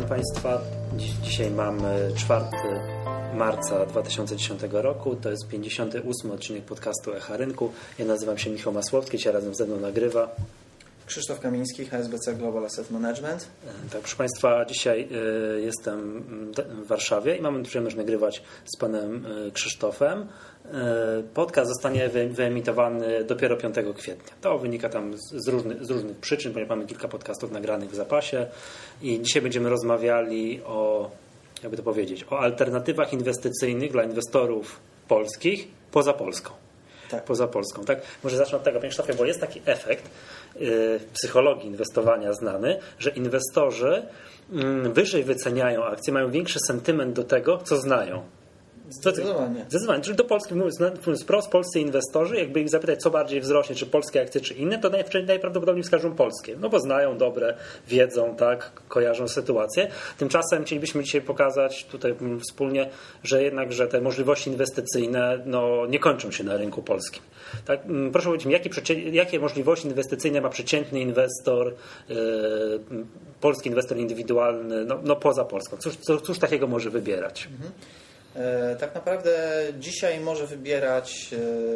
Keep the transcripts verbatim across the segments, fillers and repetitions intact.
Państwa. Dziś, dzisiaj mamy czwartego marca dwa tysiące dziesiątego roku. To jest pięćdziesiąty ósmy odcinek podcastu Echa Rynku. Ja nazywam się Michał Masłowski, dzisiaj razem ze mną nagrywa Krzysztof Kamiński, H S B C Global Asset Management. Tak, proszę Państwa, dzisiaj y, jestem w Warszawie i mamy przyjemność nagrywać z panem y, Krzysztofem. Y, podcast zostanie wy, wyemitowany dopiero piątego kwietnia. To wynika tam z, z, różnych, z różnych przyczyn, ponieważ mamy kilka podcastów nagranych w zapasie i dzisiaj będziemy rozmawiali o, jakby to powiedzieć, o alternatywach inwestycyjnych dla inwestorów polskich poza Polską. Tak. Poza Polską. Tak? Może zacznę od tego, panie Krzysztofie, bo jest taki efekt w psychologii inwestowania znany, że inwestorzy wyżej wyceniają akcje, mają większy sentyment do tego, co znają. Zdecydowanie. Zdecydowanie. Czyli do Polski, mówiąc wprost, polscy inwestorzy, jakby ich zapytać, co bardziej wzrośnie, czy polskie akcje, czy inne, to najprawdopodobniej wskażą polskie. No bo znają dobre, wiedzą, tak, kojarzą sytuację. Tymczasem chcielibyśmy dzisiaj pokazać tutaj wspólnie, że jednak, że te możliwości inwestycyjne no, nie kończą się na rynku polskim. Tak? Proszę powiedzieć mi, jakie, jakie możliwości inwestycyjne ma przeciętny inwestor, yy, polski inwestor indywidualny, no, no poza Polską? Cóż, cóż takiego może wybierać? Mhm. Tak naprawdę dzisiaj może wybierać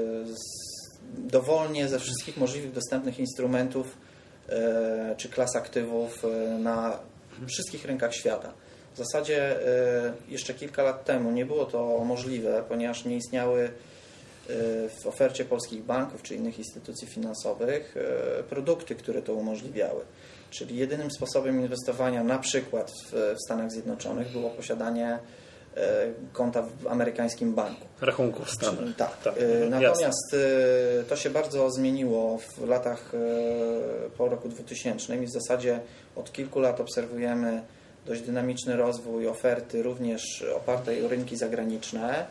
dowolnie ze wszystkich możliwych dostępnych instrumentów czy klas aktywów na wszystkich rynkach świata. W zasadzie jeszcze kilka lat temu nie było to możliwe, ponieważ nie istniały w ofercie polskich banków czy innych instytucji finansowych produkty, które to umożliwiały. Czyli jedynym sposobem inwestowania na przykład w Stanach Zjednoczonych było posiadanie konta w amerykańskim banku. Rachunków w Stanach. Tak. tak. Natomiast jasne. To się bardzo zmieniło w latach po roku dwutysięcznym i w zasadzie od kilku lat obserwujemy dość dynamiczny rozwój oferty, również opartej o rynki zagraniczne.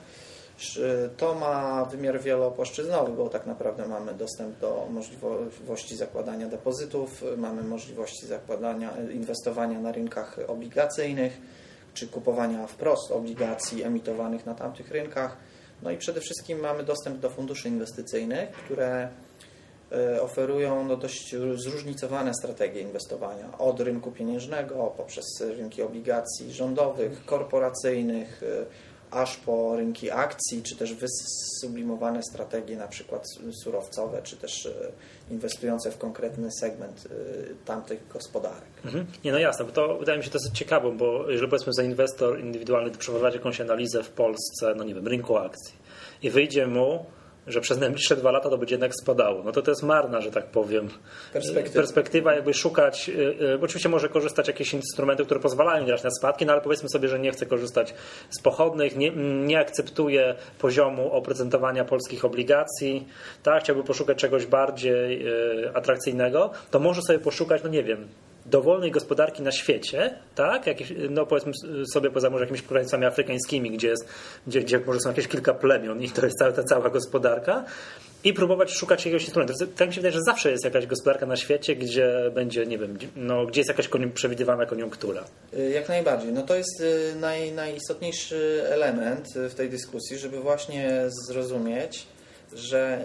To ma wymiar wielopłaszczyznowy, bo tak naprawdę mamy dostęp do możliwości zakładania depozytów, mamy możliwości zakładania, inwestowania na rynkach obligacyjnych, czy kupowania wprost obligacji emitowanych na tamtych rynkach. No i przede wszystkim mamy dostęp do funduszy inwestycyjnych, które oferują no dość zróżnicowane strategie inwestowania. Od rynku pieniężnego, poprzez rynki obligacji rządowych, korporacyjnych, aż po rynki akcji, czy też wysublimowane strategie, na przykład surowcowe, czy też inwestujące w konkretny segment tamtych gospodarek. Mhm. Nie, no jasne, bo to wydaje mi się to jest ciekawe, bo jeżeli powiedzmy za inwestor indywidualny to przeprowadzi jakąś analizę w Polsce, no nie wiem, rynku akcji i wyjdzie mu, że przez najbliższe dwa lata to będzie jednak spadało. No to to jest marna, że tak powiem, perspektywa, perspektywa jakby szukać, yy, oczywiście może korzystać z jakichś instrumentów, które pozwalają grać na spadki, no ale powiedzmy sobie, że nie chce korzystać z pochodnych, nie, nie akceptuje poziomu oprocentowania polskich obligacji, tak, chciałby poszukać czegoś bardziej yy, atrakcyjnego, to może sobie poszukać, no nie wiem, dowolnej gospodarki na świecie, tak? Jakieś, no powiedzmy sobie poza może jakimiś krańcami afrykańskimi, gdzie, jest, gdzie, gdzie może są jakieś kilka plemion i to jest cała, ta cała gospodarka i próbować szukać jakiegoś instrumentu. Tak mi się wydaje, że zawsze jest jakaś gospodarka na świecie, gdzie będzie, nie wiem, no, gdzie jest jakaś przewidywana koniunktura. Jak najbardziej. No to jest naj, najistotniejszy element w tej dyskusji, żeby właśnie zrozumieć, że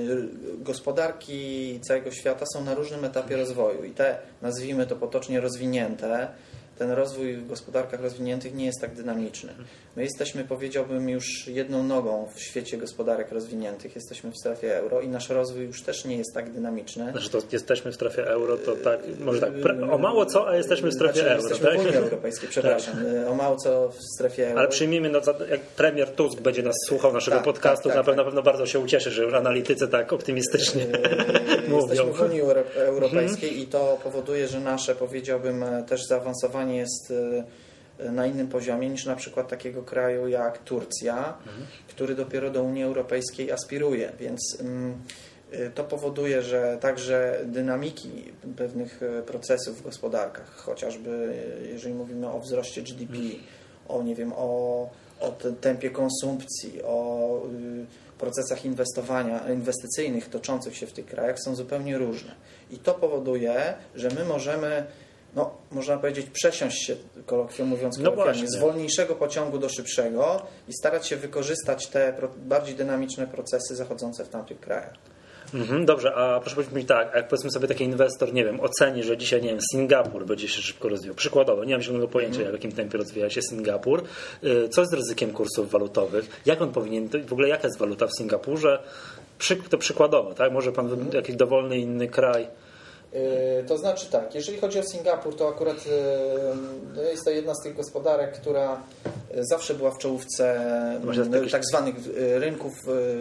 gospodarki całego świata są na różnym etapie rozwoju i te, nazwijmy to potocznie, rozwinięte, ten rozwój w gospodarkach rozwiniętych nie jest tak dynamiczny. My jesteśmy, powiedziałbym, już jedną nogą w świecie gospodarek rozwiniętych, jesteśmy w strefie euro i nasz rozwój już też nie jest tak dynamiczny. Znaczy to jesteśmy w strefie euro, to tak, może tak, o mało co, a jesteśmy w strefie znaczy, euro. Jesteśmy tak? w Unii Europejskiej, przepraszam, tak. O mało co w strefie euro. Ale przyjmijmy, no, jak premier Tusk będzie nas słuchał, naszego tak, podcastu, tak, tak, na, pewno, tak. na pewno bardzo się ucieszy, że już analitycy tak optymistycznie mówią. Jesteśmy w Unii Europejskiej hmm. i to powoduje, że nasze, powiedziałbym, też zaawansowanie jest na innym poziomie niż na przykład takiego kraju jak Turcja, mhm. który dopiero do Unii Europejskiej aspiruje, więc to powoduje, że także dynamiki pewnych procesów w gospodarkach, chociażby jeżeli mówimy o wzroście G D P, mhm. o nie wiem, o, o tempie konsumpcji, o procesach inwestowania, inwestycyjnych toczących się w tych krajach są zupełnie różne. I to powoduje, że my możemy, no, można powiedzieć, przesiąść się, kolokwialnie mówiąc, no z wolniejszego pociągu do szybszego i starać się wykorzystać te bardziej dynamiczne procesy zachodzące w tamtych krajach. Mhm, dobrze, a proszę powiedzieć mi tak, jak powiedzmy sobie taki inwestor, nie wiem, oceni, że dzisiaj, nie wiem, Singapur będzie się szybko rozwijał. Przykładowo, nie mam zielonego pojęcia, mm. w jakim tempie rozwija się Singapur. Co z ryzykiem kursów walutowych? Jak on powinien, w ogóle jaka jest waluta w Singapurze? Przy, to przykładowo, tak? Może pan mm. jakiś dowolny inny kraj. To znaczy tak, jeżeli chodzi o Singapur, to akurat jest to jedna z tych gospodarek, która zawsze była w czołówce no tak zwanych rynków.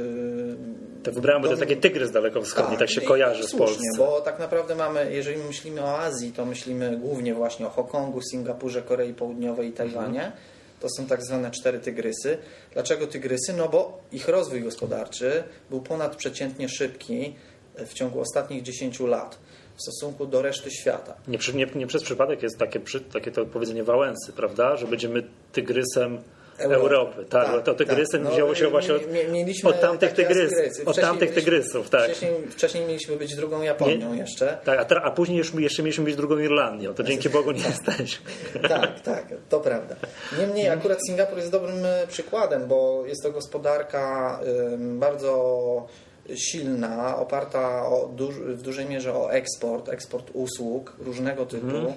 Tak wybrałem, bo to jest taki tygrys dalekowschodni, tak, tak się kojarzy z Polską. Bo tak naprawdę mamy, jeżeli myślimy o Azji, to myślimy głównie właśnie o Hongkongu, Singapurze, Korei Południowej i Tajwanie. Mhm. To są tak zwane cztery tygrysy. Dlaczego tygrysy? No bo ich rozwój gospodarczy był ponadprzeciętnie szybki w ciągu ostatnich dziesięciu lat. W stosunku do reszty świata. Nie, nie, nie przez przypadek jest takie, takie to powiedzenie Wałęsy, prawda? Że będziemy tygrysem Europy. Europy. Tak, tak, to tygrysem tak. No, wzięło się właśnie od, od tamtych, tygrys, od tamtych tygrysów. Tak. Wcześniej, wcześniej mieliśmy być drugą Japonią nie, jeszcze. Tak, a, teraz, a później już, jeszcze mieliśmy być drugą Irlandią. To dzięki Bogu nie jesteśmy. Tak, tak, to prawda. Niemniej akurat Singapur jest dobrym przykładem, bo jest to gospodarka bardzo silna, oparta o duż, w dużej mierze o eksport, eksport usług różnego typu. Mhm.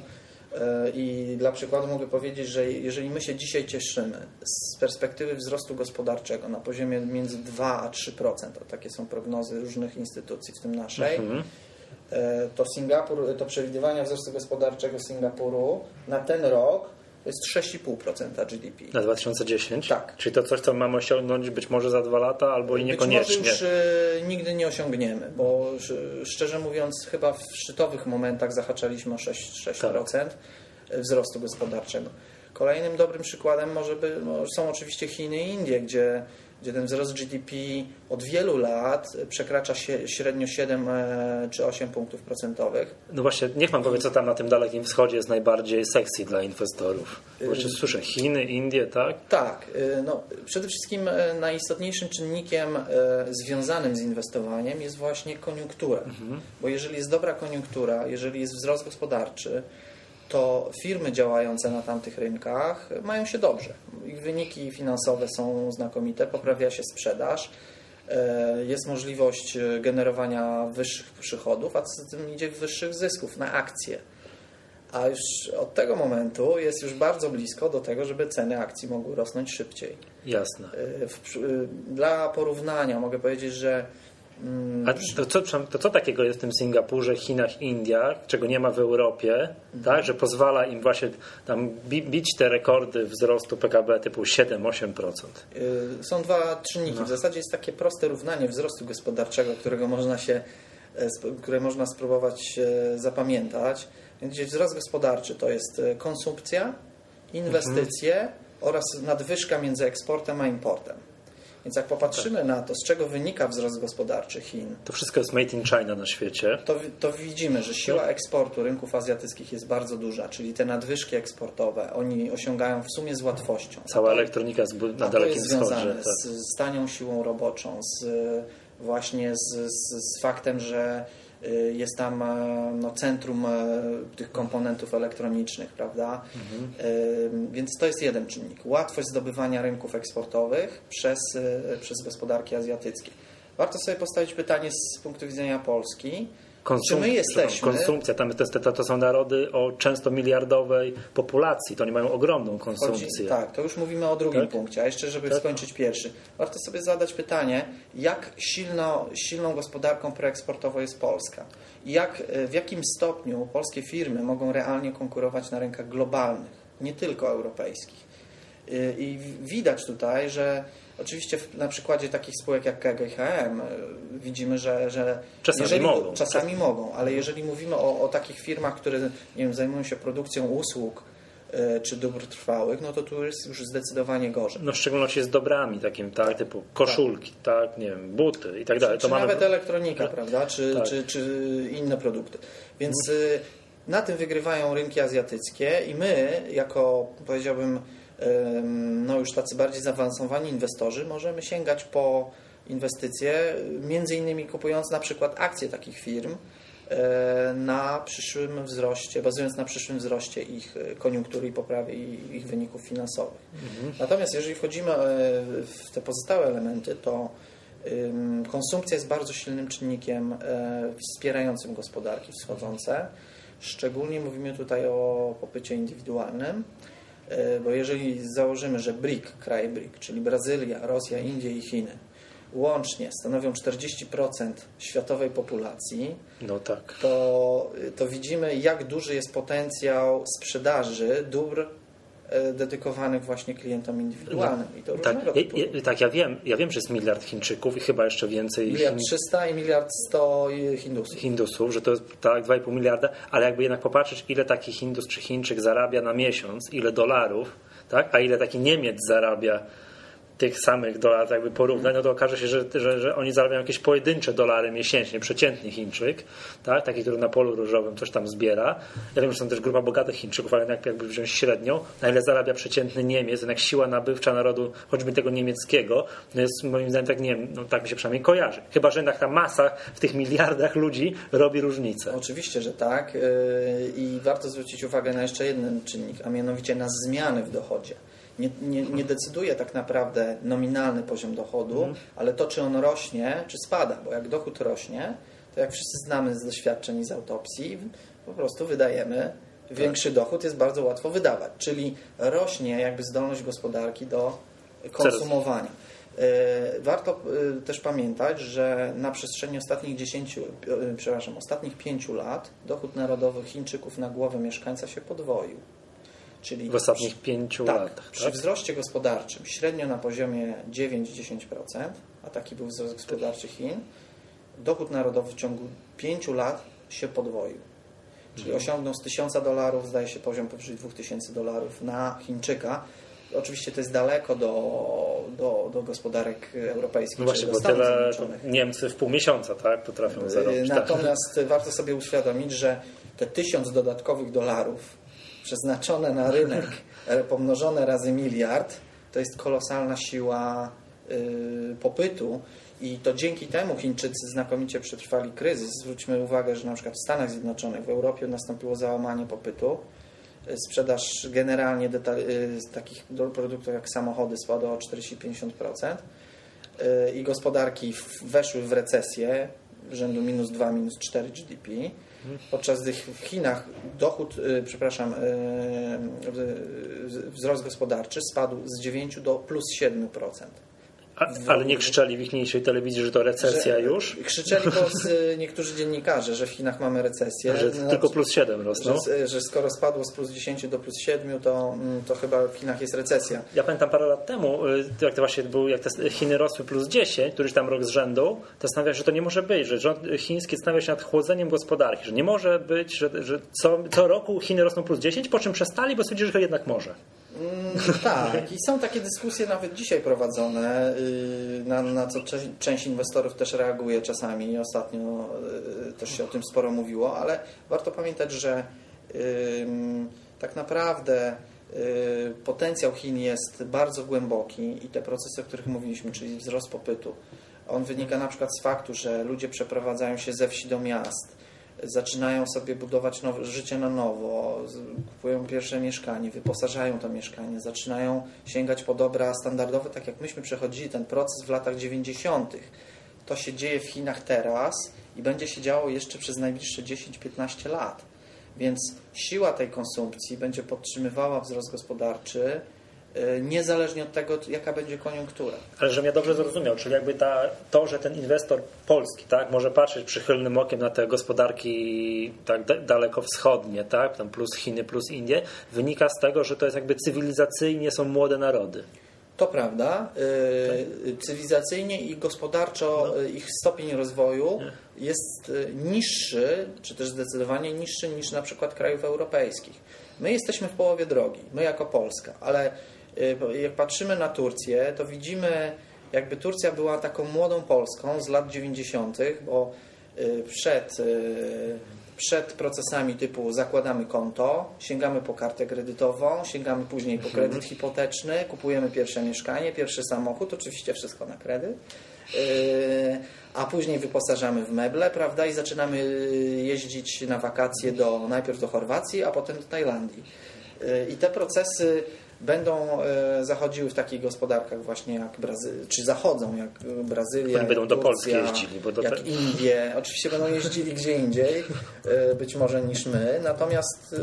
I dla przykładu mogę powiedzieć, że jeżeli my się dzisiaj cieszymy z perspektywy wzrostu gospodarczego na poziomie między dwa a trzy procent, a takie są prognozy różnych instytucji, w tym naszej, mhm. to Singapur, to przewidywania wzrostu gospodarczego Singapuru na ten rok to jest sześć i pół procent G D P. Na dwa tysiące dziesięć? Tak. Czyli to coś, co mamy osiągnąć być może za dwa lata, albo i niekoniecznie. Być może już nigdy nie osiągniemy, bo szczerze mówiąc chyba w szczytowych momentach zahaczaliśmy o sześć procent tak. wzrostu gospodarczego. Kolejnym dobrym przykładem może by, są oczywiście Chiny i Indie, gdzie, gdzie ten wzrost G D P od wielu lat przekracza się średnio siedem czy osiem punktów procentowych. No właśnie, niech pan powie, co tam na tym Dalekim Wschodzie jest najbardziej sexy dla inwestorów. Właśnie słyszę, Chiny, Indie, tak? Tak. No, przede wszystkim najistotniejszym czynnikiem związanym z inwestowaniem jest właśnie koniunktura. Mhm. Bo jeżeli jest dobra koniunktura, jeżeli jest wzrost gospodarczy, to firmy działające na tamtych rynkach mają się dobrze. Ich wyniki finansowe są znakomite, poprawia się sprzedaż, jest możliwość generowania wyższych przychodów, a co za tym idzie wyższych zysków na akcje. A już od tego momentu jest już bardzo blisko do tego, żeby ceny akcji mogły rosnąć szybciej. Jasne. Dla porównania mogę powiedzieć, że A to co, to co takiego jest w tym Singapurze, Chinach, Indiach, czego nie ma w Europie, mhm. tak, że pozwala im właśnie tam bić te rekordy wzrostu P K B typu siedem do ośmiu procent? Są dwa czynniki. No. W zasadzie jest takie proste równanie wzrostu gospodarczego, którego można się, które można spróbować zapamiętać. Gdzie wzrost gospodarczy to jest konsumpcja, inwestycje mhm. oraz nadwyżka między eksportem a importem. Więc jak popatrzymy tak. na to, z czego wynika wzrost gospodarczy Chin, to wszystko jest made in China na świecie, to, to widzimy, że siła eksportu rynków azjatyckich jest bardzo duża, czyli te nadwyżki eksportowe oni osiągają w sumie z łatwością. Cała to, elektronika jest na Dalekim Wschodzie. To jest związane tak. z, z tanią siłą roboczą, z, właśnie z, z, z faktem, że jest tam no, centrum tych komponentów elektronicznych, prawda? Mhm. Więc to jest jeden czynnik. Łatwość zdobywania rynków eksportowych przez, przez gospodarki azjatyckie. Warto sobie postawić pytanie z punktu widzenia Polski. Konsum- Czy my jesteśmy... Konsumpcja, tam to, to, to są narody o często miliardowej populacji, to oni mają ogromną konsumpcję. Chodzi, tak, to już mówimy o drugim tak? punkcie, a jeszcze żeby tak? skończyć pierwszy. Warto sobie zadać pytanie, jak silno, silną gospodarką preeksportową jest Polska i jak, w jakim stopniu polskie firmy mogą realnie konkurować na rynkach globalnych, nie tylko europejskich. I widać tutaj, że oczywiście na przykładzie takich spółek jak K G H M widzimy, że, że czasami, jeżeli, mogą. czasami Czas... mogą, ale jeżeli mówimy o, o takich firmach, które nie wiem, zajmują się produkcją usług y, czy dóbr trwałych, no to tu jest już zdecydowanie gorzej. No w szczególności z dobrami takim, tak, typu koszulki, tak, tak nie wiem, buty i tak dalej. Czy, to czy mamy... nawet elektronika, tak. prawda, czy, tak. czy, czy inne produkty. Więc y, na tym wygrywają rynki azjatyckie i my, jako powiedziałbym no już tacy bardziej zaawansowani inwestorzy, możemy sięgać po inwestycje, między innymi kupując na przykład akcje takich firm na przyszłym wzroście, bazując na przyszłym wzroście ich koniunktury i poprawie ich wyników finansowych. Mhm. Natomiast jeżeli wchodzimy w te pozostałe elementy, to Konsumpcja jest bardzo silnym czynnikiem wspierającym gospodarki wschodzące. Szczególnie mówimy tutaj o popycie indywidualnym, bo jeżeli założymy, że B R I C, kraje B R I C, czyli Brazylia, Rosja, Indie i Chiny, łącznie stanowią czterdzieści procent światowej populacji, no tak. to, to widzimy, jak duży jest potencjał sprzedaży dóbr dedykowanych właśnie klientom indywidualnym. No, I to tak, ja, ja, tak ja wiem, ja wiem, że jest miliard Chińczyków i chyba jeszcze więcej. Miliard trzysta i miliard sto Hindusów. Hindusów, że to jest tak dwa i pół miliarda, ale jakby jednak popatrzeć, ile taki Hindus czy Chińczyk zarabia na miesiąc, ile dolarów, tak, a ile taki Niemiec zarabia tych samych dolarów, jakby porównać, no to okaże się, że, że, że oni zarabiają jakieś pojedyncze dolary miesięcznie, przeciętny Chińczyk, tak? Taki, który na polu ryżowym coś tam zbiera. Ja wiem, że są też grupa bogatych Chińczyków, ale jakby wziąć średnią, na ile zarabia przeciętny Niemiec, jednak siła nabywcza narodu, choćby tego niemieckiego, no jest moim zdaniem tak, nie wiem, no tak mi się przynajmniej kojarzy. Chyba, że jednak ta masa w tych miliardach ludzi robi różnicę. Oczywiście, że tak. I warto zwrócić uwagę na jeszcze jeden czynnik, a mianowicie na zmiany w dochodzie. Nie, nie, nie decyduje tak naprawdę nominalny poziom dochodu, mm. ale to, czy on rośnie, czy spada. Bo jak dochód rośnie, to jak wszyscy znamy z doświadczeń i z autopsji, po prostu wydajemy większy tak. dochód, jest bardzo łatwo wydawać. Czyli rośnie jakby zdolność gospodarki do konsumowania. Warto też pamiętać, że na przestrzeni ostatnich dziesięciu, przepraszam, ostatnich pięciu lat dochód narodowy Chińczyków na głowę mieszkańca się podwoił. Czyli w ostatnich pięciu tak, latach. Przy tak? wzroście gospodarczym średnio na poziomie dziewięć do dziesięciu procent, a taki był wzrost gospodarczy Chin, dochód narodowy w ciągu pięciu lat się podwoił. Czyli hmm. osiągnął z tysiąca dolarów, zdaje się, poziom powyżej dwóch tysięcy dolarów na Chińczyka. Oczywiście to jest daleko do, do, do gospodarek europejskich. No właśnie, bo tyle Niemcy w pół miesiąca tak, potrafią zarobić. Natomiast tak. warto sobie uświadomić, że te tysiąc dodatkowych dolarów przeznaczone na rynek, pomnożone razy miliard, to jest kolosalna siła y, popytu i to dzięki temu Chińczycy znakomicie przetrwali kryzys. Zwróćmy uwagę, że na przykład w Stanach Zjednoczonych, w Europie nastąpiło załamanie popytu. Sprzedaż generalnie z takich produktów jak samochody spadła o czterdzieści do pięćdziesięciu procent y, i gospodarki weszły w recesję rzędu minus dwa, minus cztery G D P. Podczas gdy w Chinach dochód, yy, przepraszam, yy, wzrost gospodarczy spadł z dziewięciu do plus siedmiu procent. A, ale nie krzyczeli w ichniejszej telewizji, że to recesja że, już? Krzyczeli to z, niektórzy dziennikarze, że w Chinach mamy recesję. Że no, tylko plus siedem rosną. Że, że skoro spadło z plus dziesięciu do plus siedmiu, to, to chyba w Chinach jest recesja. Ja pamiętam parę lat temu, jak to właśnie był, jak te Chiny rosły plus dziesięć, któryś tam rok z rzędu, to zastanawia się, że to nie może być, że rząd chiński zastanawia się nad chłodzeniem gospodarki, że nie może być, że, że co, co roku Chiny rosną plus dziesięć, po czym przestali, bo stwierdzili, że jednak może. Mm, tak, i są takie dyskusje nawet dzisiaj prowadzone, na, na co część inwestorów też reaguje czasami. Ostatnio też się o tym sporo mówiło, ale warto pamiętać, że tak naprawdę potencjał Chin jest bardzo głęboki i te procesy, o których mówiliśmy, czyli wzrost popytu, on wynika na przykład z faktu, że ludzie przeprowadzają się ze wsi do miast, zaczynają sobie budować nowe, życie na nowo, kupują pierwsze mieszkanie, wyposażają to mieszkanie, zaczynają sięgać po dobra standardowe, tak jak myśmy przechodzili ten proces w latach dziewięćdziesiątych. To się dzieje w Chinach teraz i będzie się działo jeszcze przez najbliższe dziesięć do piętnastu lat. Więc siła tej konsumpcji będzie podtrzymywała wzrost gospodarczy, niezależnie od tego, jaka będzie koniunktura. Ale żebym ja dobrze zrozumiał, czyli jakby ta, to, że ten inwestor polski tak, może patrzeć przychylnym okiem na te gospodarki tak dalekowschodnie, tak, tam plus Chiny, plus Indie, wynika z tego, że to jest jakby cywilizacyjnie są młode narody. To prawda. Yy, cywilizacyjnie i gospodarczo no. ich stopień rozwoju Nie. jest niższy, czy też zdecydowanie niższy niż na przykład krajów europejskich. My jesteśmy w połowie drogi, my jako Polska, ale jak patrzymy na Turcję, to widzimy, jakby Turcja była taką młodą Polską z lat dziewięćdziesiątych, bo przed, przed procesami typu zakładamy konto, sięgamy po kartę kredytową, sięgamy później po kredyt hipoteczny, kupujemy pierwsze mieszkanie, pierwszy samochód, oczywiście wszystko na kredyt, a później wyposażamy w meble, prawda, i zaczynamy jeździć na wakacje do, najpierw do Chorwacji, a potem do Tajlandii. I te procesy będą zachodziły w takich gospodarkach właśnie jak Brazylia, czy zachodzą jak Brazylia, Oni będą jak do Turcja, Polski jeździli. Bo do jak te... Indie. Oczywiście będą jeździli gdzie indziej, być może niż my. Natomiast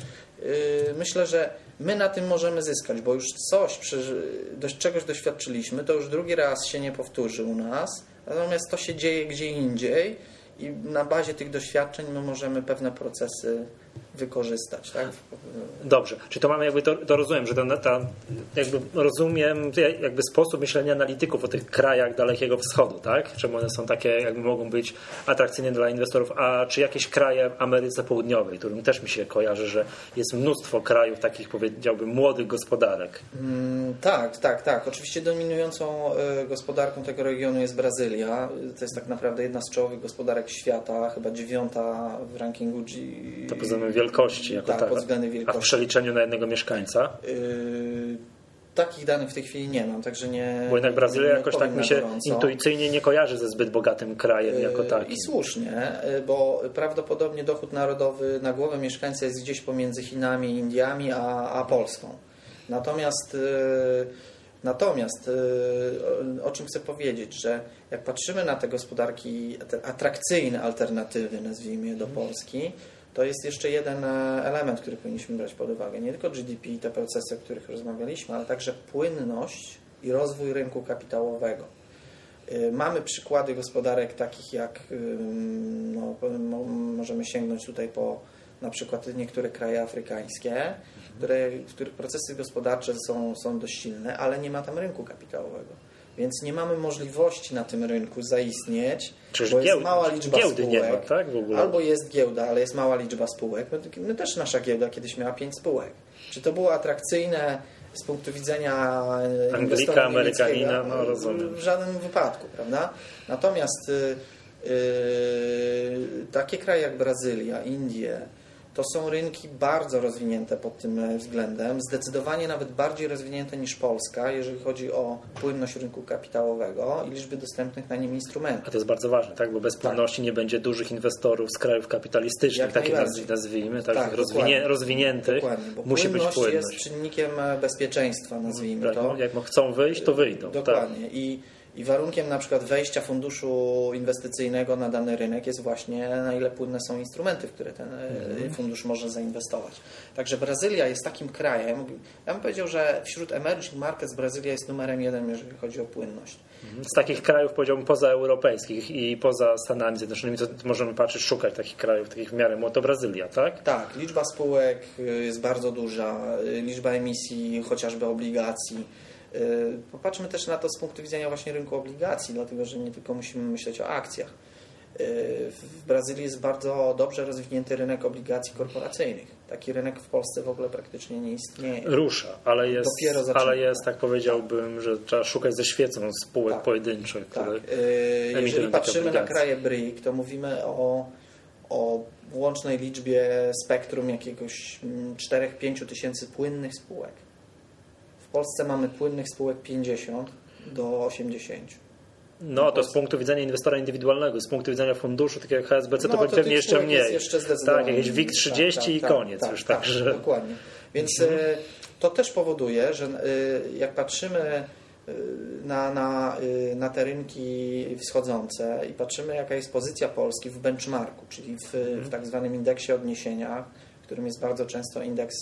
myślę, że my na tym możemy zyskać, bo już coś, czegoś doświadczyliśmy, to już drugi raz się nie powtórzy u nas, natomiast to się dzieje gdzie indziej i na bazie tych doświadczeń my możemy pewne procesy wykorzystać. Tak? Dobrze, czy to mamy jakby, to, to rozumiem, że ta, ta, jakby rozumiem jakby sposób myślenia analityków o tych krajach Dalekiego Wschodu, tak? Czemu one są takie, jakby mogą być atrakcyjne dla inwestorów, a czy jakieś kraje w Ameryce Południowej, którym też mi się kojarzy, że jest mnóstwo krajów takich, powiedziałbym, młodych gospodarek. Mm, tak, tak, tak. Oczywiście dominującą gospodarką tego regionu jest Brazylia. To jest tak naprawdę jedna z czołowych gospodarek świata, chyba dziewiąta w rankingu G... To pod względem wielkości jako tak, tak. pod względem wielkości. A w przeliczeniu na jednego mieszkańca? Yy, takich danych w tej chwili nie mam, także nie. Bo jednak Brazylia nie jakoś tak mi się gorąco. intuicyjnie nie kojarzy ze zbyt bogatym krajem jako takim. I słusznie, bo prawdopodobnie dochód narodowy na głowę mieszkańca jest gdzieś pomiędzy Chinami, Indiami, a, a Polską. Natomiast Natomiast o czym chcę powiedzieć, że jak patrzymy na te gospodarki, te atrakcyjne alternatywy, nazwijmy je, do Polski, to jest jeszcze jeden element, który powinniśmy brać pod uwagę. Nie tylko G D P i te procesy, o których rozmawialiśmy, ale także płynność i rozwój rynku kapitałowego. Mamy przykłady gospodarek takich jak, no, możemy sięgnąć tutaj po na przykład niektóre kraje afrykańskie, które, w których procesy gospodarcze są, są dość silne, ale nie ma tam rynku kapitałowego. Więc nie mamy możliwości na tym rynku zaistnieć, Czyż bo jest giełd, mała liczba giełdy spółek. nie ma, tak? W ogóle. Albo jest giełda, ale jest mała liczba spółek. My, my też nasza giełda kiedyś miała pięć spółek. Czy to było atrakcyjne z punktu widzenia Anglika, Amerykanina? No, rozumiem. W żadnym wypadku, prawda? Natomiast yy, yy, takie kraje jak Brazylia, Indie, to są rynki bardzo rozwinięte pod tym względem, zdecydowanie nawet bardziej rozwinięte niż Polska, jeżeli chodzi o płynność rynku kapitałowego i liczby dostępnych na nim instrumentów. A to jest bardzo ważne, tak? Bo bez płynności tak. nie będzie dużych inwestorów z krajów kapitalistycznych, takich nazwijmy, tak, tak rozwinie, rozwiniętych. Dokładnie, bo musi być płynność. Jest czynnikiem bezpieczeństwa, nazwijmy tak, to. No, jak chcą wyjść, to wyjdą. Dokładnie. Tak. I I warunkiem na przykład wejścia funduszu inwestycyjnego na dany rynek jest właśnie, na ile płynne są instrumenty, w które ten mm. fundusz może zainwestować. Także Brazylia jest takim krajem, ja bym powiedział, że wśród emerging markets Brazylia jest numerem jeden, jeżeli chodzi o płynność. Z takich krajów, powiedziałbym, pozaeuropejskich i poza Stanami Zjednoczonymi, to możemy patrzeć, szukać takich krajów, takich w miarę, to Brazylia, tak? Tak, liczba spółek jest bardzo duża, liczba emisji chociażby obligacji. Popatrzmy też na to z punktu widzenia właśnie rynku obligacji, dlatego że nie tylko musimy myśleć o akcjach. W Brazylii jest bardzo dobrze rozwinięty rynek obligacji korporacyjnych. Taki rynek w Polsce w ogóle praktycznie nie istnieje. Rusza, ale jest, ale jest tak powiedziałbym, że trzeba szukać ze świecą spółek tak. pojedynczych. Tak. Jeżeli patrzymy na kraje B R I C, to mówimy o, o łącznej liczbie spektrum jakiegoś cztery do pięciu tysięcy płynnych spółek. W Polsce mamy płynnych spółek pięćdziesiąt do osiemdziesięciu. No to z punktu widzenia inwestora indywidualnego, z punktu widzenia funduszu, takiego jak H S B C, to no, pewnie jeszcze mniej. Jeszcze tak, jakieś W I G trzydzieści tak, tak, i tak, koniec tak, już. Tak, tak, że... dokładnie. Więc mhm. to też powoduje, że jak patrzymy na, na, na te rynki wschodzące i patrzymy, jaka jest pozycja Polski w benchmarku, czyli w, mhm. w tak zwanym indeksie odniesienia, którym jest bardzo często indeks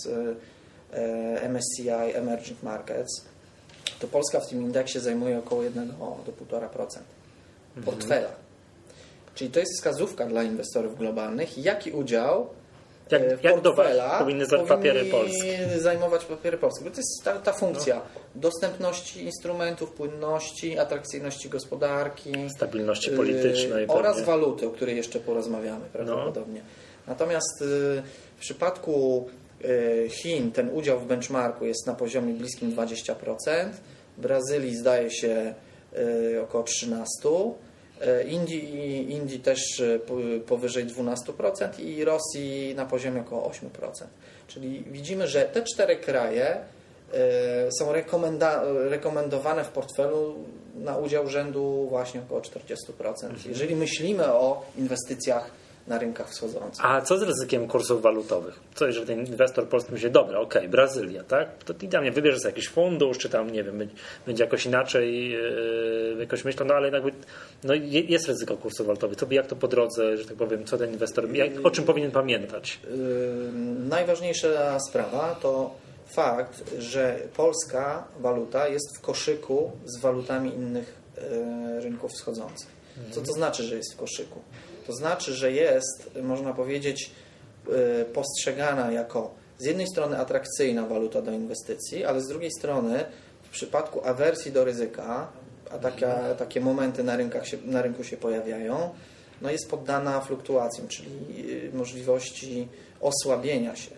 M S C I Emerging Markets, to Polska w tym indeksie zajmuje około jeden do półtora procent portfela. Mhm. Czyli to jest wskazówka dla inwestorów globalnych, jaki udział jak, w jak portfela powinny, powinny papiery polskie. zajmować papiery polskie. Bo to jest ta, ta funkcja no. dostępności instrumentów, płynności, atrakcyjności gospodarki, stabilności politycznej yy, oraz waluty, o której jeszcze porozmawiamy prawdopodobnie. No. Natomiast yy, w przypadku Chin ten udział w benchmarku jest na poziomie bliskim dwadzieścia procent, Brazylii zdaje się około trzynaście procent, Indii, Indii też powyżej dwanaście procent i Rosji na poziomie około osiem procent. Czyli widzimy, że te cztery kraje są rekomenda- rekomendowane w portfelu na udział rzędu właśnie około czterdzieści procent. Jeżeli myślimy o inwestycjach na rynkach wschodzących. A co z ryzykiem kursów walutowych? Co jeżeli ten inwestor polski myśli, dobra, okej, okay, Brazylia, tak? To idealnie wybierze sobie jakiś fundusz, czy tam, nie wiem, będzie jakoś inaczej yy, jakoś myślał, no ale jakby no jest ryzyko kursów walutowych. Co by, jak to po drodze, że tak powiem, co ten inwestor, jak, o czym powinien pamiętać? Yy, najważniejsza sprawa to fakt, że polska waluta jest w koszyku z walutami innych yy, rynków wschodzących. Co to znaczy, że jest w koszyku? To znaczy, że jest, można powiedzieć, postrzegana jako z jednej strony atrakcyjna waluta do inwestycji, ale z drugiej strony w przypadku awersji do ryzyka, a takie, takie momenty na, rynkach się, na rynku się pojawiają, no jest poddana fluktuacjom, czyli możliwości osłabienia się.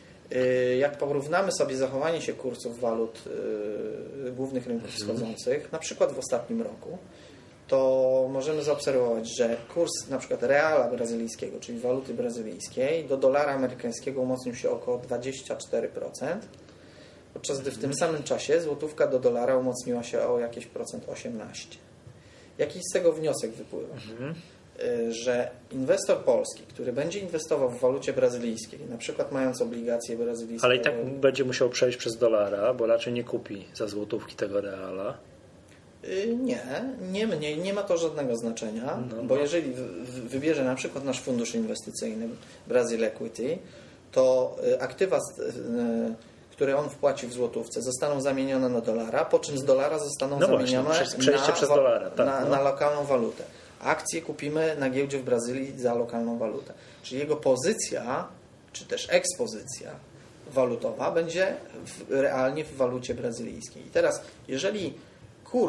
Jak porównamy sobie zachowanie się kursów walut głównych rynków wschodzących, na przykład w ostatnim roku, to możemy zaobserwować, że kurs na przykład reala brazylijskiego, czyli waluty brazylijskiej, do dolara amerykańskiego umocnił się około dwadzieścia cztery procent, podczas gdy w tym samym czasie złotówka do dolara umocniła się o jakieś procent osiemnaście procent. Jaki z tego wniosek wypływa? Mhm. Że inwestor polski, który będzie inwestował w walucie brazylijskiej, na przykład mając obligacje brazylijskie... Ale i tak będzie musiał przejść przez dolara, bo raczej nie kupi za złotówki tego reala. Nie, nie, nie, nie ma to żadnego znaczenia, no, bo no. jeżeli wybierze na przykład nasz fundusz inwestycyjny Brazil Equity, to aktywa, które on wpłaci w złotówce, zostaną zamienione na dolara, po czym z dolara zostaną no zamienione właśnie, przejście na, przez dolara, tak, na, no. na lokalną walutę. Akcje kupimy na giełdzie w Brazylii za lokalną walutę. Czyli jego pozycja, czy też ekspozycja walutowa będzie w, realnie w walucie brazylijskiej. I teraz, jeżeli kurs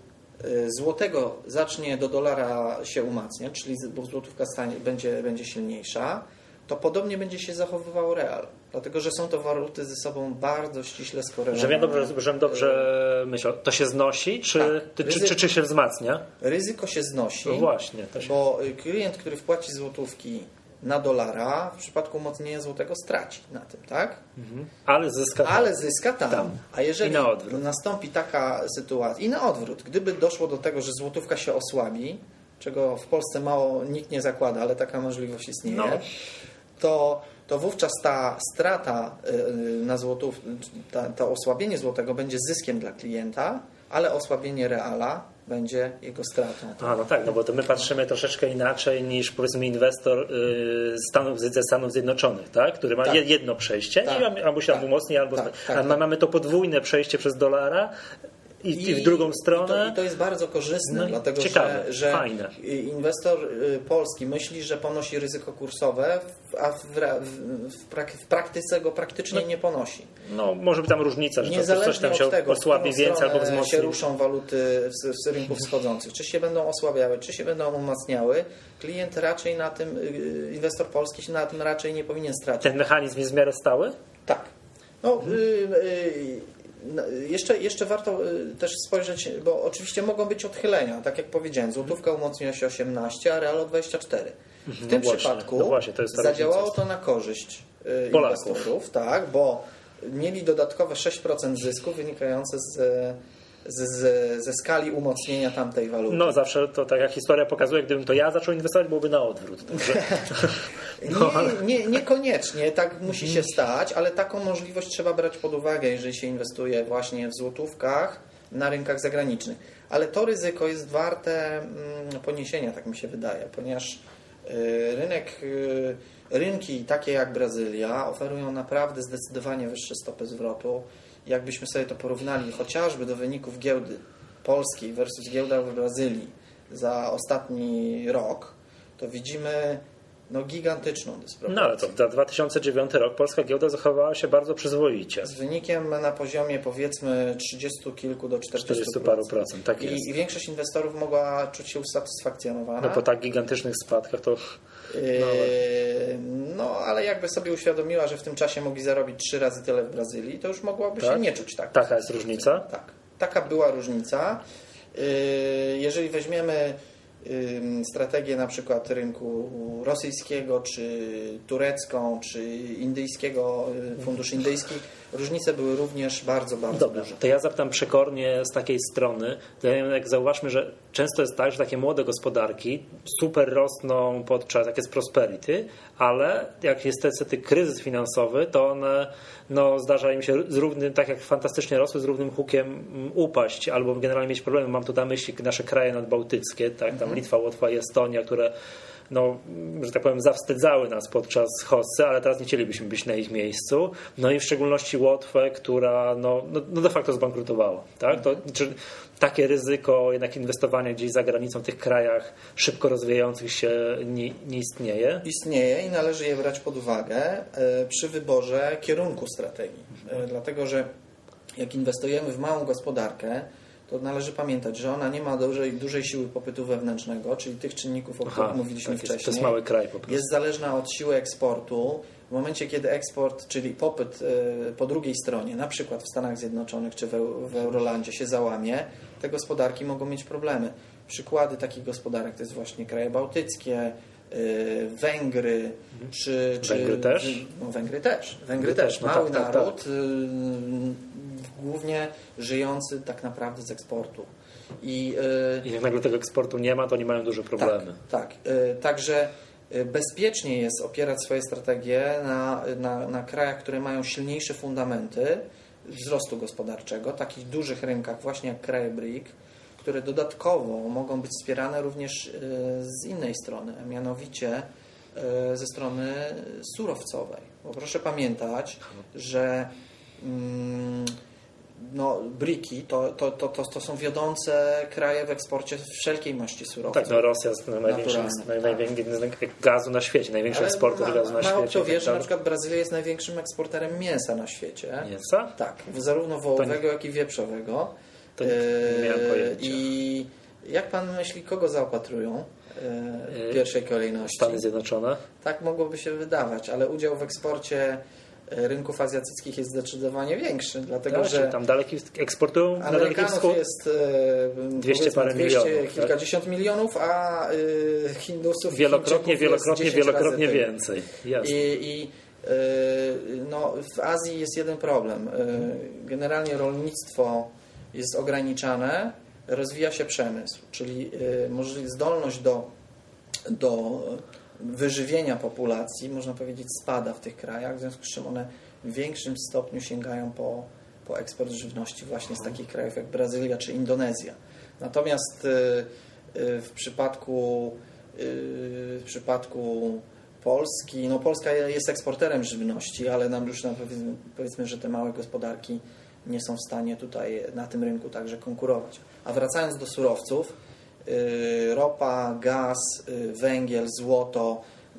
złotego zacznie do dolara się umacniać, czyli złotówka stanie, będzie, będzie silniejsza, to podobnie będzie się zachowywał real. Dlatego, że są to waluty ze sobą bardzo ściśle skorelowane. Żebym dobrze, żebym dobrze myślał, to się znosi, czy, tak. Ryzyko, czy, czy, czy się wzmacnia? Ryzyko się znosi, no właśnie, to się... bo klient, który wpłaci złotówki na dolara, w przypadku umocnienia złotego straci na tym, tak? Mhm. Ale zyska tam. Ale zyska tam. tam. A jeżeli na nastąpi taka sytuacja, i na odwrót, gdyby doszło do tego, że złotówka się osłabi, czego w Polsce mało nikt nie zakłada, ale taka możliwość istnieje, no. to, to wówczas ta strata na złotów, ta, to osłabienie złotego będzie zyskiem dla klienta, ale osłabienie reala będzie jego stratą. A, no tak, no bo to my patrzymy troszeczkę inaczej niż powiedzmy inwestor yy, Stanów, ze Stanów Zjednoczonych, tak? Który ma tak. jedno przejście, tak. i albo się tak. umocni, albo tak. Tak. A mamy to podwójne przejście przez dolara i, I, i w drugą stronę. I to, i to jest bardzo korzystne, no, dlatego ciekawe, że, że fajne. inwestor polski myśli, że ponosi ryzyko kursowe, a w, w, w praktyce go praktycznie no, nie ponosi. No może być tam różnica, że niezależnie coś tam się od tego, osłabi więcej albo wzmocni. się ruszą waluty z, z rynków wschodzących, czy się będą osłabiały, czy się będą umacniały, klient raczej na tym, inwestor polski się na tym raczej nie powinien stracić. Ten mechanizm jest w miarę stały? Tak. No, hmm. y, y, Jeszcze, jeszcze warto też spojrzeć, bo oczywiście mogą być odchylenia. Tak jak powiedziałem, złotówka umocniła się osiemnaście, a real o dwadzieścia cztery. W no tym właśnie, przypadku no właśnie, to jest zadziałało to na korzyść Polaków. Inwestorów, tak, bo mieli dodatkowe sześć procent zysku wynikające z, z, z, ze skali umocnienia tamtej waluty. No zawsze to tak jak historia pokazuje, gdybym to ja zaczął inwestować, byłoby na odwrót. No, nie, nie, niekoniecznie tak musi się stać, ale taką możliwość trzeba brać pod uwagę, jeżeli się inwestuje właśnie w złotówkach na rynkach zagranicznych. Ale to ryzyko jest warte poniesienia, tak mi się wydaje, ponieważ rynek, rynki takie jak Brazylia oferują naprawdę zdecydowanie wyższe stopy zwrotu. Jakbyśmy sobie to porównali chociażby do wyników giełdy polskiej versus giełda w Brazylii za ostatni rok, to widzimy no, gigantyczną dysproporcję. No ale to za dwa tysiące dziewiąty rok polska giełda zachowała się bardzo przyzwoicie. Z wynikiem na poziomie powiedzmy trzydziestu kilku do czterdziestu paru procent. Tak I, jest. I większość inwestorów mogła czuć się usatysfakcjonowana. No po tak gigantycznych spadkach to... No, yy, no ale jakby sobie uświadomiła, że w tym czasie mogli zarobić trzy razy tyle w Brazylii, to już mogłaby tak? się nie czuć tak. Taka jest różnica? Tak. Taka była różnica. Yy, jeżeli weźmiemy strategię na przykład rynku rosyjskiego, czy turecką, czy indyjskiego, fundusz indyjski, różnice były również bardzo, bardzo Dobra, duże. to ja zapytam przekornie z takiej strony. To jak zauważmy, że często jest tak, że takie młode gospodarki super rosną podczas, jak jest prosperity, ale jak jest niestety kryzys finansowy, to one no, zdarza im się z równym, tak jak fantastycznie rosły, z równym hukiem upaść albo generalnie mieć problemy. Mam tu na myśli nasze kraje nadbałtyckie, tak, tam mhm. Litwa, Łotwa i Estonia, które no, że tak powiem, zawstydzały nas podczas hossy, ale teraz nie chcielibyśmy być na ich miejscu. No i w szczególności Łotwę, która no, no, no de facto zbankrutowała. Tak? To, czy takie ryzyko jednak inwestowania gdzieś za granicą w tych krajach szybko rozwijających się nie, nie istnieje? Istnieje i należy je brać pod uwagę y, przy wyborze kierunku strategii. Y, dlatego, że jak inwestujemy w małą gospodarkę, to należy pamiętać, że ona nie ma dużej, dużej siły popytu wewnętrznego, czyli tych czynników, o których Aha, mówiliśmy tak wcześniej. Jest, to jest mały kraj po prostu. Jest zależna od siły eksportu. W momencie, kiedy eksport, czyli popyt y, po drugiej stronie, na przykład w Stanach Zjednoczonych czy w, w Eurolandzie się załamie, te gospodarki mogą mieć problemy. Przykłady takich gospodarek to jest właśnie kraje bałtyckie, y, Węgry, mhm. czy, czy... Węgry też? No, Węgry też. Węgry też. No Mały tak, tak, naród, tak. Y, głównie żyjący tak naprawdę z eksportu. I, yy, I jak nagle tego eksportu nie ma, to nie mają duże problemy. Tak, tak. Yy, także bezpiecznie jest opierać swoje strategie na, na, na krajach, które mają silniejsze fundamenty wzrostu gospodarczego, takich dużych rynkach właśnie jak kraje B R I C, które dodatkowo mogą być wspierane również yy, z innej strony, a mianowicie yy, ze strony surowcowej. Bo proszę pamiętać, że yy, no, briki to, to, to, to, to są wiodące kraje w eksporcie wszelkiej maści surowców. Tak, no Rosja jest największym, naj, największym tak. gazu na świecie, największym eksporterem gazu na mało świecie. kto wie, tak, że na przykład Brazylia jest największym eksporterem mięsa na świecie. Mięsa? Tak, zarówno wołowego, jak i wieprzowego. To nie, nie miałem pojęcia. I jak pan myśli, kogo zaopatrują w pierwszej kolejności? Stany Zjednoczone? Tak mogłoby się wydawać, ale udział w eksporcie rynków azjatyckich jest zdecydowanie większy, dlatego tak, że tam daleki eksportują na Daleki Wschód jest dwieście parę dwieście milionów, kilkadziesiąt tak? milionów, a Hindusów wielokrotnie, wielokrotnie, wielokrotnie więcej. Jasne. I, i no, w Azji jest jeden problem. Generalnie rolnictwo jest ograniczane, rozwija się przemysł, czyli zdolność do, do wyżywienia populacji, można powiedzieć, spada w tych krajach, w związku z czym one w większym stopniu sięgają po, po eksport żywności właśnie z takich krajów jak Brazylia czy Indonezja. Natomiast w przypadku w przypadku Polski, no Polska jest eksporterem żywności, ale nam już powiedzmy, powiedzmy, że te małe gospodarki nie są w stanie tutaj na tym rynku także konkurować. A wracając do surowców, ropa, gaz, węgiel, złoto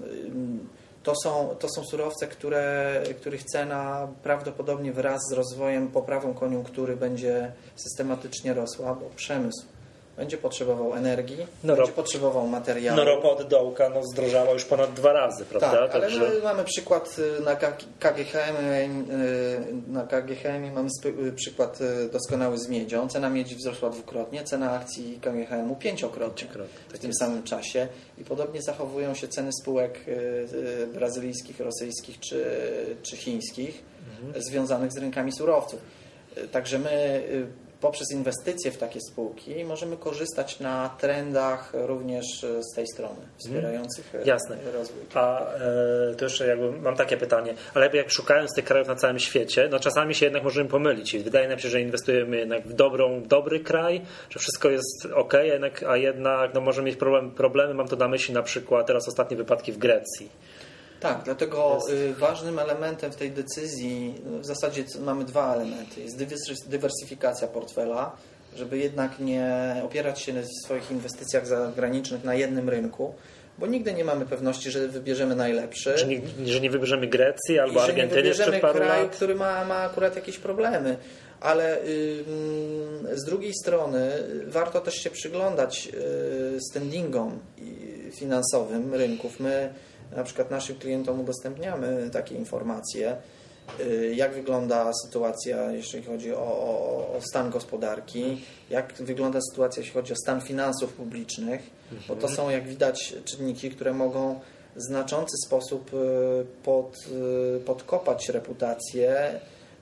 to są, to są surowce, które, których cena prawdopodobnie wraz z rozwojem, poprawą koniunktury będzie systematycznie rosła, bo przemysł będzie potrzebował energii, no będzie potrzebował materiału. No ropa od dołka no, zdrożała już ponad dwa razy, prawda? Tak, ale Także... my mamy przykład na K G H M, na K G H M mamy przykład doskonały z miedzią. Cena miedzi wzrosła dwukrotnie, cena akcji K G H M u pięciokrotnie w tym samym czasie i podobnie zachowują się ceny spółek brazylijskich, rosyjskich czy, czy chińskich mhm. związanych z rynkami surowców. Także my poprzez inwestycje w takie spółki możemy korzystać na trendach również z tej strony, wspierających hmm. Jasne. rozwój. A e, to jeszcze jakby mam takie pytanie, ale jak szukając tych krajów na całym świecie, no czasami się jednak możemy pomylić. Wydaje nam się, że inwestujemy jednak w dobrą, dobry kraj, że wszystko jest ok, a jednak, a jednak no, możemy mieć problem, problemy. Mam tu na myśli na przykład teraz ostatnie wypadki w Grecji. Tak, dlatego jest... ważnym elementem w tej decyzji, w zasadzie mamy dwa elementy. Jest dywersyfikacja portfela, żeby jednak nie opierać się w swoich inwestycjach zagranicznych na jednym rynku, bo nigdy nie mamy pewności, że wybierzemy najlepszy. Że nie, że nie wybierzemy Grecji albo Argentyny. Że nie wybierzemy kraju, który ma, ma akurat jakieś problemy. Ale yy, z drugiej strony warto też się przyglądać yy, standingom finansowym rynków. My na przykład naszym klientom udostępniamy takie informacje, jak wygląda sytuacja, jeśli chodzi o, o, o stan gospodarki, jak wygląda sytuacja, jeśli chodzi o stan finansów publicznych, bo to są, jak widać, czynniki, które mogą w znaczący sposób pod, podkopać reputację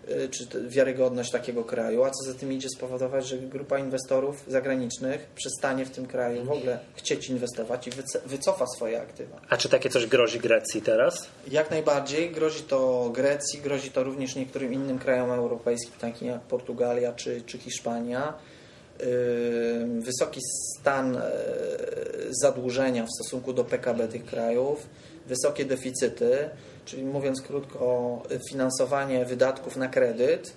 czy wiarygodność takiego kraju, a co za tym idzie spowodować, że grupa inwestorów zagranicznych przestanie w tym kraju w ogóle chcieć inwestować i wycofa swoje aktywa. A czy takie coś grozi Grecji teraz? Jak najbardziej. Grozi to Grecji, grozi to również niektórym innym krajom europejskim, takim jak Portugalia czy, czy Hiszpania. Wysoki stan zadłużenia w stosunku do P K B tych krajów, wysokie deficyty, czyli mówiąc krótko, finansowanie wydatków na kredyt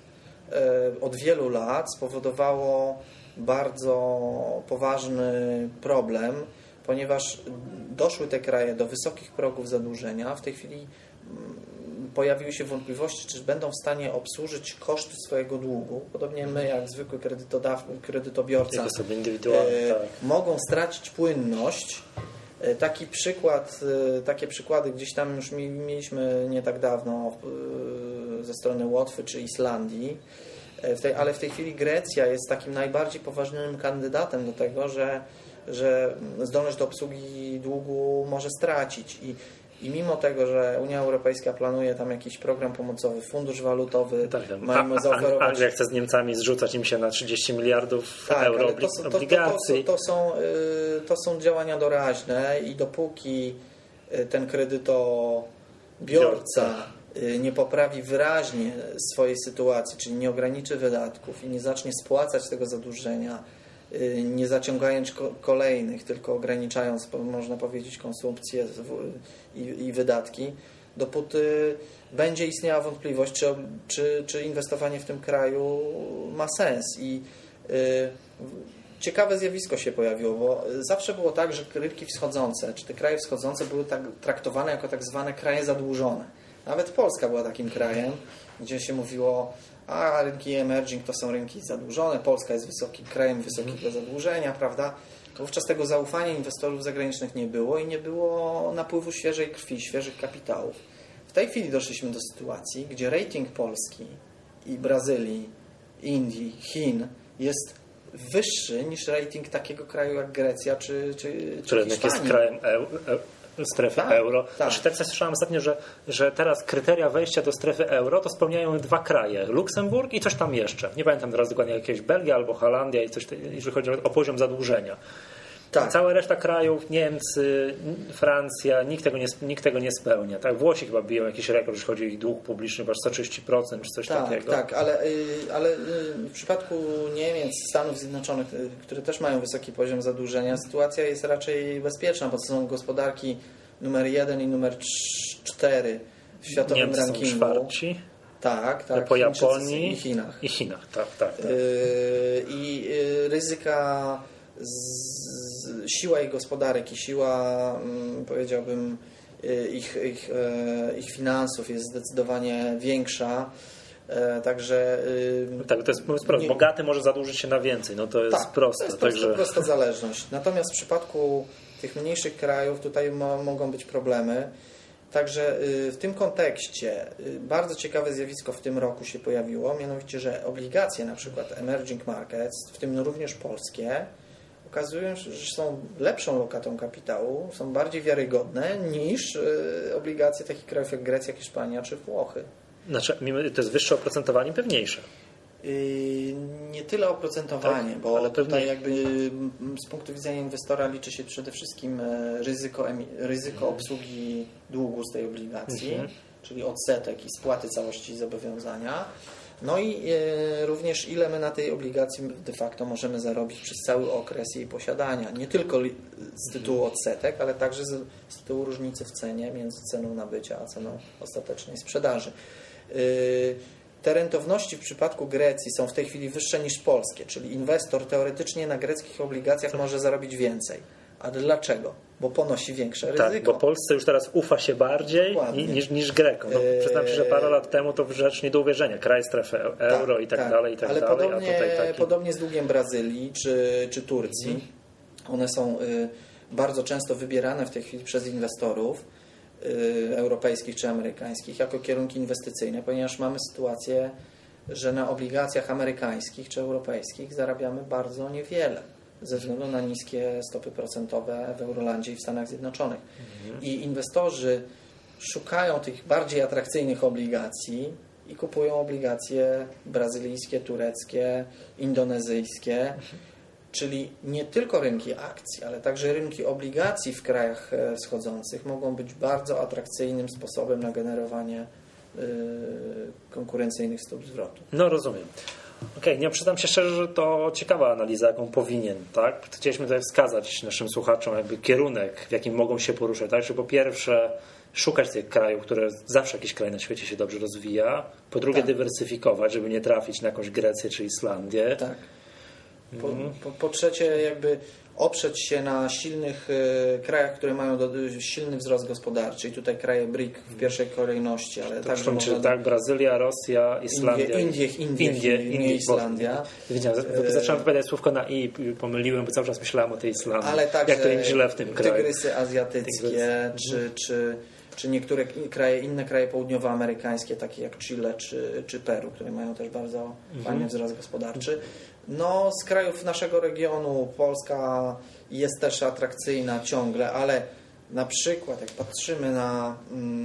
od wielu lat spowodowało bardzo poważny problem, ponieważ doszły te kraje do wysokich progów zadłużenia. W tej chwili pojawiły się wątpliwości, czy będą w stanie obsłużyć koszty swojego długu. Podobnie my, jak zwykły kredytobiorca, e, tak. mogą stracić płynność. Taki przykład, takie przykłady gdzieś tam już mieliśmy nie tak dawno ze strony Łotwy czy Islandii, w tej, ale w tej chwili Grecja jest takim najbardziej poważnym kandydatem do tego, że, że zdolność do obsługi długu może stracić. I I mimo tego, że Unia Europejska planuje tam jakiś program pomocowy, fundusz walutowy, tak, tak. mają zaoferować... Anglia chce z Niemcami zrzucać im się na trzydzieści miliardów tak, euro to, to, to, obligacji. To, to, to, są, to są działania doraźne i dopóki ten kredytobiorca nie poprawi wyraźnie swojej sytuacji, czyli nie ograniczy wydatków i nie zacznie spłacać tego zadłużenia, nie zaciągając kolejnych, tylko ograniczając, można powiedzieć, konsumpcję i, i wydatki, dopóty będzie istniała wątpliwość, czy, czy, czy inwestowanie w tym kraju ma sens. I y, ciekawe zjawisko się pojawiło, bo zawsze było tak, że rynki wschodzące, czy te kraje wschodzące były tak traktowane jako tak zwane kraje zadłużone. Nawet Polska była takim krajem, gdzie się mówiło, a rynki emerging to są rynki zadłużone, Polska jest wysokim krajem wysokiego zadłużenia, prawda? Wówczas tego zaufania inwestorów zagranicznych nie było i nie było napływu świeżej krwi, świeżych kapitałów. W tej chwili doszliśmy do sytuacji, gdzie rating Polski i Brazylii, Indii, Chin jest wyższy niż rating takiego kraju jak Grecja czy, czy, czy rynek jest krajem euro, strefy tak, euro. Tak. Znaczy, teraz ja słyszałem ostatnio, że, że teraz kryteria wejścia do strefy euro to spełniają dwa kraje. Luksemburg i coś tam jeszcze. Nie pamiętam teraz dokładnie, jakieś Belgia albo Holandia i coś, jeżeli chodzi o poziom zadłużenia. Tak. Cała reszta krajów, Niemcy, Francja, nikt tego nie, nikt tego nie spełnia. Tak? Włosi chyba biją jakiś rekord, jeśli chodzi o ich dług publiczny, chyba sto trzydzieści procent czy coś tak, takiego. Tak, ale, ale w przypadku Niemiec, Stanów Zjednoczonych, które też mają wysoki poziom zadłużenia, sytuacja jest raczej bezpieczna, bo to są gospodarki numer jeden i numer cztery w światowym Niemcy rankingu. Są czwarci. Tak, tak. Po Japonii i Chinach. I Chinach, tak, tak. tak. Yy, I yy, ryzyka, z, siła ich gospodarek i siła, yy, powiedziałbym, yy, ich, ich, yy, ich finansów jest zdecydowanie większa. Yy, także... Yy, tak, to jest, to jest proste. Bogaty może zadłużyć się na więcej. No to jest tak, proste. To jest także... prosta, prosta zależność. Natomiast w przypadku tych mniejszych krajów tutaj mo, mogą być problemy. Także w tym kontekście bardzo ciekawe zjawisko w tym roku się pojawiło, mianowicie, że obligacje, na przykład emerging markets, w tym również polskie, okazują się, że są lepszą lokatą kapitału, są bardziej wiarygodne niż obligacje takich krajów jak Grecja, Hiszpania czy Włochy. Znaczy, to jest wyższe oprocentowanie, pewniejsze. Nie tyle oprocentowanie, tak, bo tutaj pewnie... jakby z punktu widzenia inwestora liczy się przede wszystkim ryzyko, ryzyko obsługi długu z tej obligacji, mhm. czyli odsetek i spłaty całości zobowiązania. No i również ile my na tej obligacji de facto możemy zarobić przez cały okres jej posiadania. Nie tylko z tytułu odsetek, ale także z tytułu różnicy w cenie między ceną nabycia a ceną ostatecznej sprzedaży. Te rentowności w przypadku Grecji są w tej chwili wyższe niż polskie, czyli inwestor teoretycznie na greckich obligacjach może zarobić więcej. A dlaczego? Bo ponosi większe ryzyko. Tak, bo Polsce już teraz ufa się bardziej niż, niż Grekom. No, przyznam się, że parę lat temu to rzecz nie do uwierzenia. Kraj strefy euro tak, i tak, tak dalej, i tak ale dalej. Podobnie, a tutaj taki... podobnie z długiem Brazylii czy, czy Turcji. Hmm. One są y, bardzo często wybierane w tej chwili przez inwestorów europejskich czy amerykańskich jako kierunki inwestycyjne, ponieważ mamy sytuację, że na obligacjach amerykańskich czy europejskich zarabiamy bardzo niewiele ze względu na niskie stopy procentowe w Eurolandzie i w Stanach Zjednoczonych. Mhm. I inwestorzy szukają tych bardziej atrakcyjnych obligacji i kupują obligacje brazylijskie, tureckie, indonezyjskie, mhm. czyli nie tylko rynki akcji, ale także rynki obligacji w krajach wschodzących mogą być bardzo atrakcyjnym sposobem na generowanie yy, konkurencyjnych stóp zwrotu. No rozumiem. Okej, okay, nie przyznam się szczerze, że to ciekawa analiza, jaką powinien, tak? Chcieliśmy tutaj wskazać naszym słuchaczom jakby kierunek, w jakim mogą się poruszać, tak? Że po pierwsze szukać tych krajów, które zawsze jakiś kraj na świecie się dobrze rozwija, po drugie tak. dywersyfikować, żeby nie trafić na jakąś Grecję czy Islandię. Tak. Po, po, po trzecie jakby oprzeć się na silnych y, krajach, które mają do, y, silny wzrost gospodarczy i tutaj kraje B R I C w pierwszej kolejności, ale to także można... Tak, Brazylia, Rosja, Islandia. Indie, Indie, Indie, Indie, nie Islandia. Widziałem, zacząłem wypowiadać słówko na i pomyliłem, bo cały czas myślałem o tej Islandii. Ale także jak to im źle w tym kraju. Tygrysy azjatyckie, Tygrysy. Czy, czy, czy niektóre kraje, inne kraje południowoamerykańskie, takie jak Chile czy, czy Peru, które mają też bardzo mhm. fajny wzrost gospodarczy. No, z krajów naszego regionu Polska jest też atrakcyjna ciągle, ale na przykład jak patrzymy na,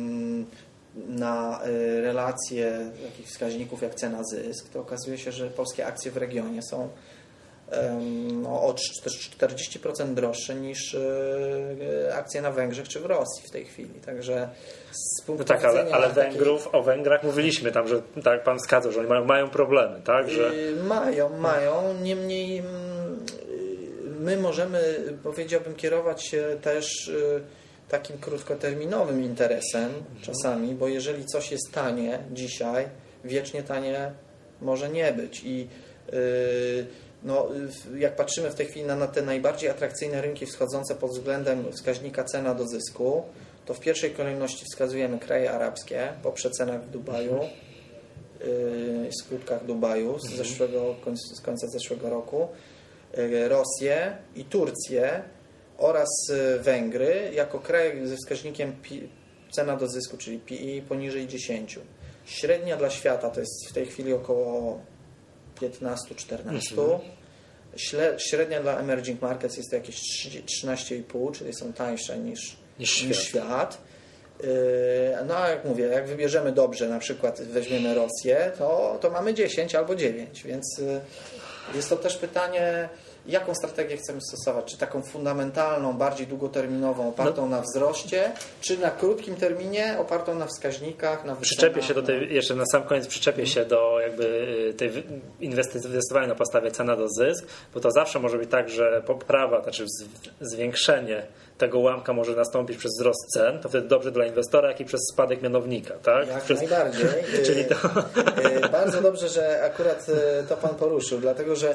na relacje takich wskaźników jak cena zysk, to okazuje się, że polskie akcje w regionie są no, o czterdzieści procent droższe niż akcje na Węgrzech czy w Rosji w tej chwili. Także z punktu no tak, ale, ale Węgrów, takiej... o Węgrach mówiliśmy tam, że tak pan wskazał, że oni mają, mają problemy, tak? Że... Mają, mają. Niemniej my możemy, powiedziałbym, kierować się też takim krótkoterminowym interesem czasami, bo jeżeli coś jest tanie dzisiaj, wiecznie tanie może nie być. I no, jak patrzymy w tej chwili na, na te najbardziej atrakcyjne rynki wschodzące pod względem wskaźnika cena do zysku, to w pierwszej kolejności wskazujemy kraje arabskie po przecenach w Dubaju, yy, skutkach Dubaju z, zeszłego, z końca zeszłego roku, yy, Rosję i Turcję oraz Węgry jako kraje ze wskaźnikiem P, cena do zysku, czyli P I poniżej dziesięć. Średnia dla świata to jest w tej chwili około piętnaście czternaście. Mhm. Średnia dla emerging markets jest to jakieś trzynaście i pół, czyli są tańsze niż, niż, niż świat. świat. No a jak mówię, jak wybierzemy dobrze, na przykład weźmiemy Rosję, to, to mamy dziesięć albo dziewięć, więc jest to też pytanie, jaką strategię chcemy stosować? Czy taką fundamentalną, bardziej długoterminową, opartą no. na wzroście, czy na krótkim terminie, opartą na wskaźnikach, na Przyczepię się do tej, jeszcze na sam koniec przyczepię się do jakby tej inwestowania na podstawie cena do zysk, bo to zawsze może być tak, że poprawa, znaczy zwiększenie tego ułamka może nastąpić przez wzrost cen, to wtedy dobrze dla inwestora, jak i przez spadek mianownika, tak? Jak przez... najbardziej. Czyli to... Bardzo dobrze, że akurat to pan poruszył, dlatego że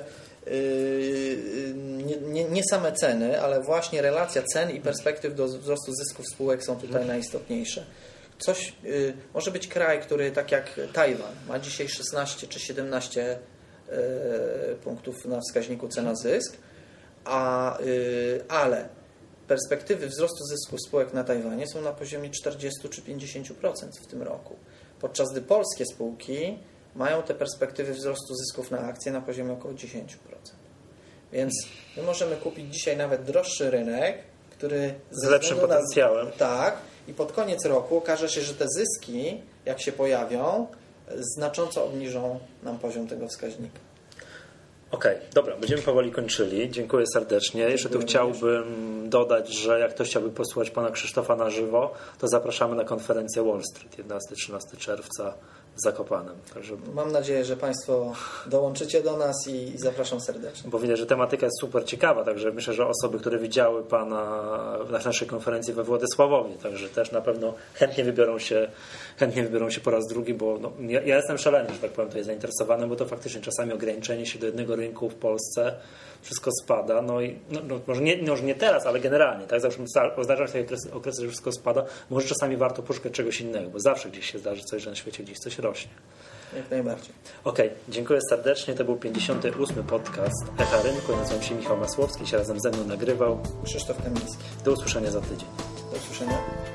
nie, nie, nie same ceny, ale właśnie relacja cen i perspektyw do wzrostu zysków spółek są tutaj najistotniejsze. Coś, może być kraj, który tak jak Tajwan ma dzisiaj szesnaście czy siedemnaście punktów na wskaźniku cena-zysk, a, ale perspektywy wzrostu zysków spółek na Tajwanie są na poziomie czterdzieści czy pięćdziesiąt procent w tym roku. Podczas gdy polskie spółki mają te perspektywy wzrostu zysków na akcje na poziomie około dziesięć procent. Więc my możemy kupić dzisiaj nawet droższy rynek, który z lepszym potencjałem. Na, tak, i pod koniec roku okaże się, że te zyski, jak się pojawią, znacząco obniżą nam poziom tego wskaźnika. Okej, okay, dobra, będziemy powoli kończyli. Dziękuję serdecznie. Dziękuję. Jeszcze tu chciałbym dodać, że jak ktoś chciałby posłuchać pana Krzysztofa na żywo, to zapraszamy na konferencję Wall Street jedenastego trzynastego czerwca w Zakopanem. Także... Mam nadzieję, że państwo dołączycie do nas i, i zapraszam serdecznie. Bo widzę, że tematyka jest super ciekawa, także myślę, że osoby, które widziały pana na naszej konferencji we Władysławowie, także też na pewno chętnie wybiorą się, chętnie wybiorą się po raz drugi, bo no, ja, ja jestem szalony, że tak powiem, tutaj zainteresowany, bo to faktycznie czasami ograniczenie się do jednego rynku w Polsce, wszystko spada, no i no, no, może, nie, może nie teraz, ale generalnie, tak, zawsze zdarza się takie okresy, okresy, że wszystko spada, może czasami warto poszukać czegoś innego, bo zawsze gdzieś się zdarzy coś, że na świecie gdzieś coś rośnie. Jak najbardziej. Okej, okay, dziękuję serdecznie. To był pięćdziesiąty ósmy podcast Echa Rynku. Ja nazywam się Michał Masłowski, się razem ze mną nagrywał Krzysztof Kamiński. Do usłyszenia za tydzień. Do usłyszenia.